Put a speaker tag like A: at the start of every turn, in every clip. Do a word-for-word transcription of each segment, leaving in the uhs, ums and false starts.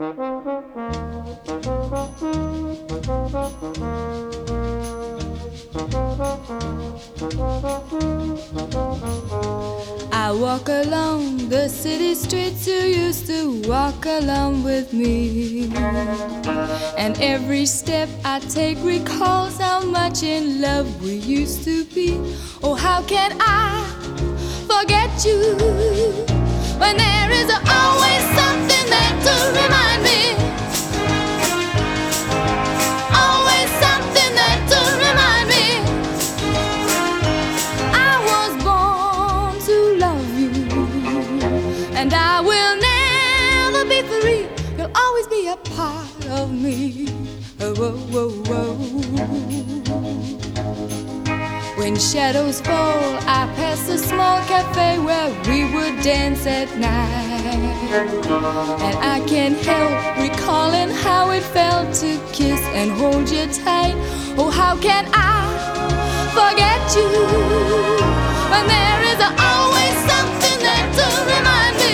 A: I walk along the city streets you used to walk along with me, and every step I take recalls how much in love we used to be. Oh, how can I forget you when there is always something there to remind me? Always something there to remind me. I was born to love you, and I will never be free. You'll always be a part of me. Oh, oh, oh, oh. When shadows fall, I pass a small cafe where we would dance at night, and I can't help recalling how it felt to kiss and hold you tight. Oh, how can I forget you when there is always something there to remind me?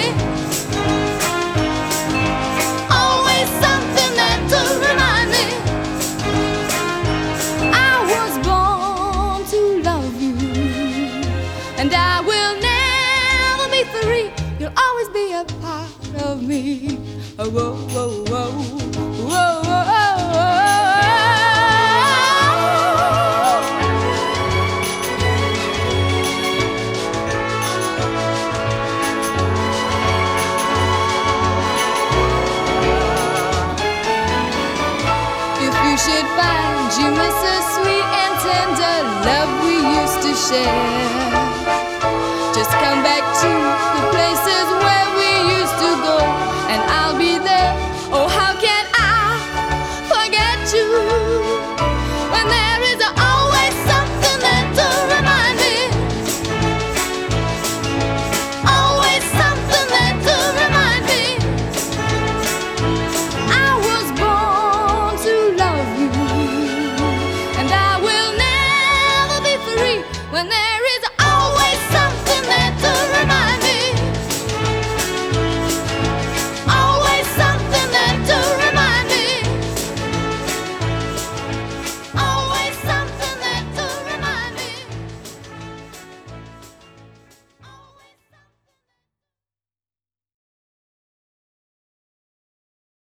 A: Always something there to remind me. I was born to love you, and I will never be free. You'll always be a part of me. Oh, whoa, whoa, whoa, whoa, whoa, whoa. If you should find you miss a sweet and tender love we used to share, just come back to the places where we used to go, and I'll be there. Oh, how can I forget you when there is always something there to remind me? Always something there to remind me. I was born to love you, and I will never be free when there